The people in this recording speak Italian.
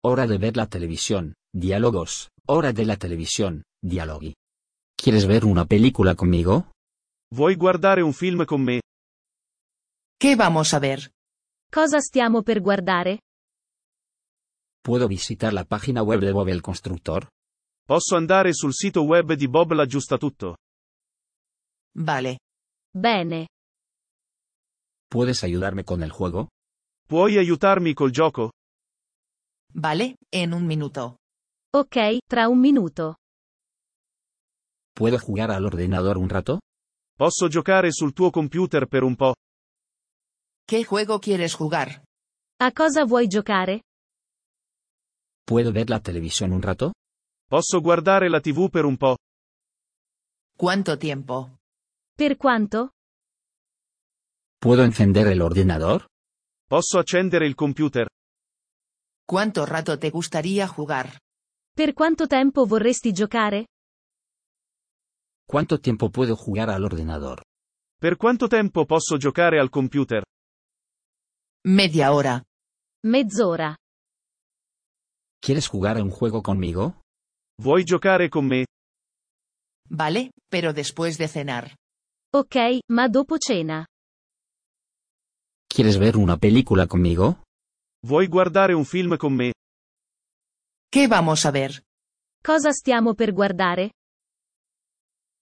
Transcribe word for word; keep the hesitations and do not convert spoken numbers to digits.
Hora de ver la televisión, diálogos, hora de la televisión, dialoghi. ¿Quieres ver una película conmigo? Vuoi guardare un film con me? ¿Qué vamos a ver? Cosa stiamo per guardare? ¿Puedo visitar la página web de Bob el Constructor? Posso andare sul sito web di Bob l'aggiustatutto? Vale. Bene. ¿Puedes ayudarme con el juego? Puoi aiutarmi col gioco? Vale, en un minuto. Ok, tra un minuto. ¿Puedo jugar al ordenador un rato? Posso giocare sul tuo computer per un po'? ¿Qué juego quieres jugar? A cosa vuoi giocare? ¿Puedo ver la televisión un rato? Posso guardare la tivù per un po'? ¿Cuánto tiempo? Per quanto? ¿Puedo encender el ordenador? Posso accendere il computer? ¿Cuánto rato te gustaría jugar? Per quanto tempo vorresti giocare? ¿Cuánto tiempo puedo jugar al ordenador? Per quanto tempo posso giocare al computer? Media hora. Mezz'ora. ¿Quieres jugar a un juego conmigo? Vuoi giocare con me? Vale, pero después de cenar. Ok, ma dopo cena. ¿Quieres ver una película conmigo? Vuoi guardare un film con me? ¿Qué vamos a ver? Cosa stiamo per guardare?